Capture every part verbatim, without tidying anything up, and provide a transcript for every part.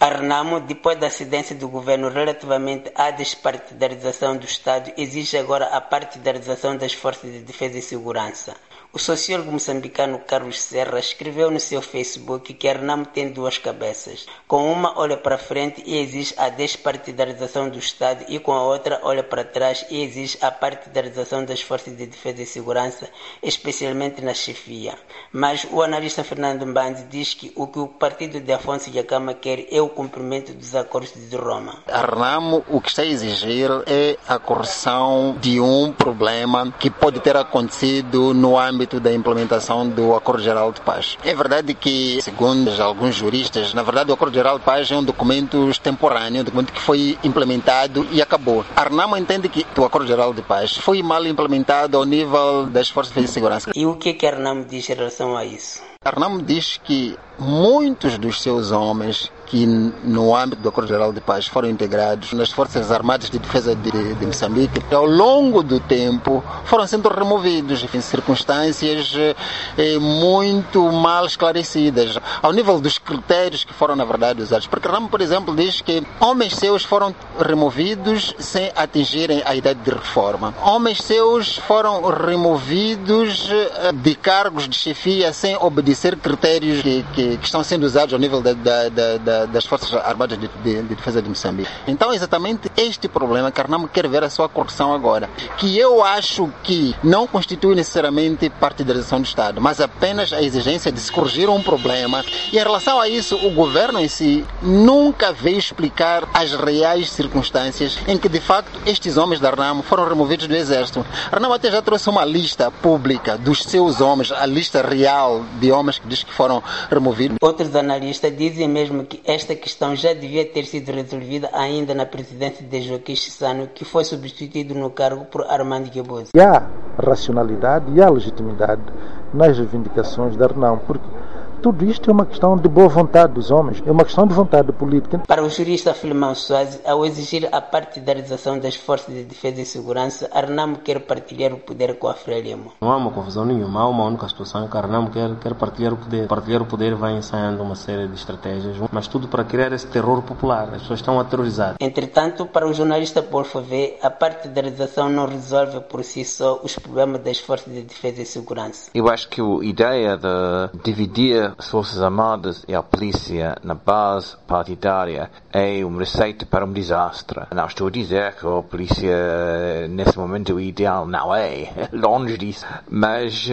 A Renamo, depois da acidência do governo relativamente à despartidarização do Estado, exige agora a partidarização das forças de defesa e segurança. O sociólogo moçambicano Carlos Serra escreveu no seu Facebook que a Renamo tem duas cabeças. Com uma olha para frente e exige a despartidarização do Estado e com a outra olha para trás e exige a partidarização das forças de defesa e segurança, especialmente na chefia. Mas o analista Fernando Mbandi diz que o que o partido de Afonso Dhlakama quer é o cumprimento dos acordos de Roma. A Renamo o que está a exigir é a correção de um problema que pode ter acontecido no âmbito da implementação do Acordo Geral de Paz. É verdade que, segundo alguns juristas, na verdade o Acordo Geral de Paz é um documento extemporâneo, um documento que foi implementado e acabou. A Renamo entende que o Acordo Geral de Paz foi mal implementado ao nível das forças de segurança. E o que, que a Renamo diz em relação a isso? A Renamo diz que muitos dos seus homens que no âmbito do Acordo Geral de Paz foram integrados nas Forças Armadas de Defesa de, de Moçambique, ao longo do tempo foram sendo removidos em circunstâncias eh, muito mal esclarecidas, ao nível dos critérios que foram na verdade usados. Porque a Renamo, por exemplo, diz que homens seus foram removidos sem atingirem a idade de reforma. Homens seus foram removidos de cargos de chefia sem obedecer critérios que, que, que estão sendo usados ao nível da, da, da das Forças Armadas de, de, de Defesa de Moçambique. Então, exatamente este problema que a Renamo quer ver a sua correção agora, que eu acho que não constitui necessariamente partidarização do Estado, mas apenas a exigência de se corrigir um problema. E em relação a isso, o governo em si nunca veio explicar as reais circunstâncias em que, de facto, estes homens da Renamo foram removidos do Exército. A Renamo até já trouxe uma lista pública dos seus homens, a lista real de homens que diz que foram removidos. Outros analistas dizem mesmo que esta questão já devia ter sido resolvida ainda na presidência de Joaquim Chissano, que foi substituído no cargo por Armando Guebuza. E há racionalidade e há legitimidade nas reivindicações da Renamo, porque tudo isto é uma questão de boa vontade dos homens, é uma questão de vontade política. Para o jurista Filimão Soares, ao exigir a partidarização das forças de defesa e segurança, a Renamo quer partilhar o poder com a Frelimo. Não há uma confusão nenhuma, há uma única situação que a Renamo quer, quer partilhar o poder. Partilhar o poder vai ensaiando uma série de estratégias, mas tudo para criar esse terror popular. As pessoas estão aterrorizadas. Entretanto, para o jornalista Paul Favê, a partidarização não resolve por si só os problemas das forças de defesa e segurança. Eu acho que a ideia de dividir as Forças Armadas e a polícia na base partidária é uma receita para um desastre. Não estou a dizer que a polícia nesse momento o ideal não é, longe disso, mas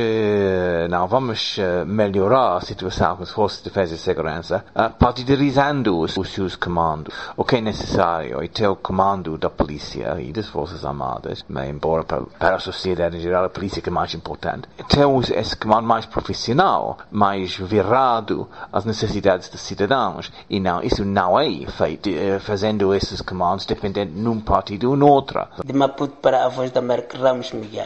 não vamos melhorar a situação com as Forças de Defesa e Segurança partidarizando os, os seus comandos. O que é necessário é ter o comando da polícia e das Forças Armadas, mas embora para, para a sociedade em geral a polícia é mais importante, ter esse comando mais profissional, mais virado às necessidades dos cidadãos. E não, isso não é feito fazendo esses comandos dependendo de um partido ou noutra. De Maputo para a Voz da América, Ramos Miguel.